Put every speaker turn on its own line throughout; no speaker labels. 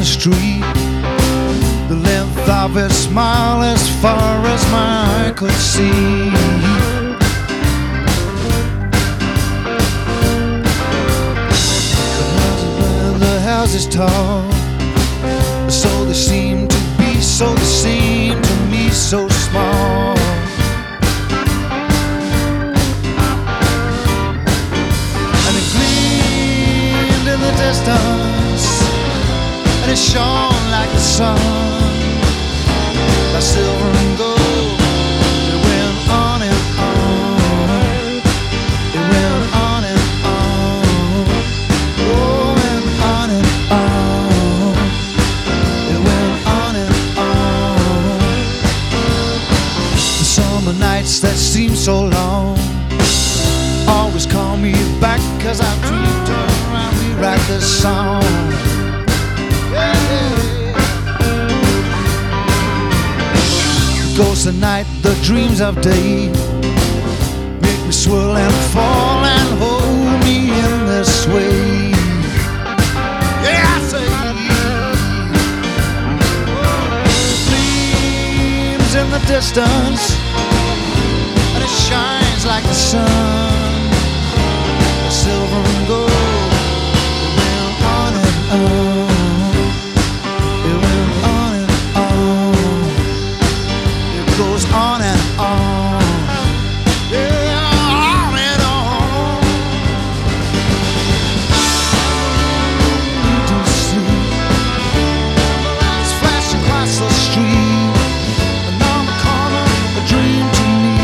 the street, the length of his smile as far as my eye could see. The houses tall, so they seem to be, so they seem to me so small. And it gleamed in the distance, and it shone like the sun, like silver and gold. It went on and on, it went on and on, oh, and on and on, it went on and on. The summer nights that seem so long always call me back, 'cause I dreamed around me write this song. Goes the night, the dreams of day make me swirl and fall and hold me in this way. Yeah, I say gleams in the distance, and it shines like the sun, silver and gold. It went on and on, it went on and on, it goes on and on, yeah, on and on. You don't see the lights flash across the street, and on the corner a dream to me.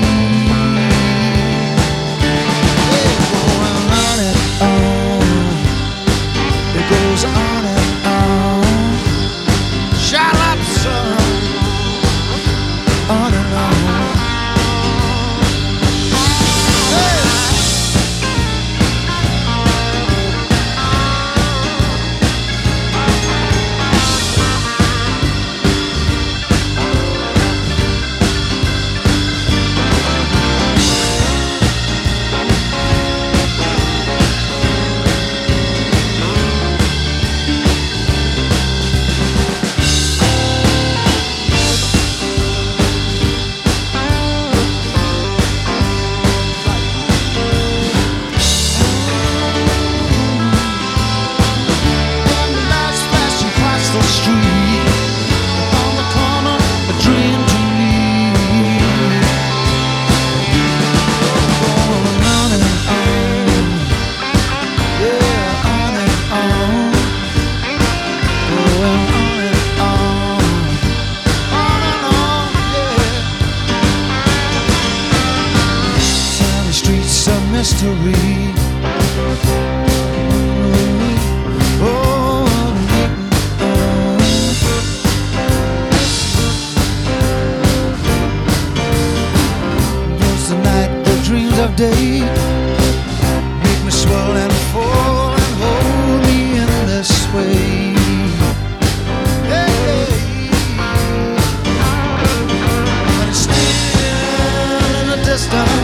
It goes on and on, it goes on and on. Shout out the sun, on and on. Hey. And the lights flashing across the street, on the corner a dream to me. Going on and on, yeah, on and on, going on and on, yeah. Sunny streets of mystery. Those the night, the dreams of day make me swirl and fall and hold me in this way. Hey, but it's still in the distance,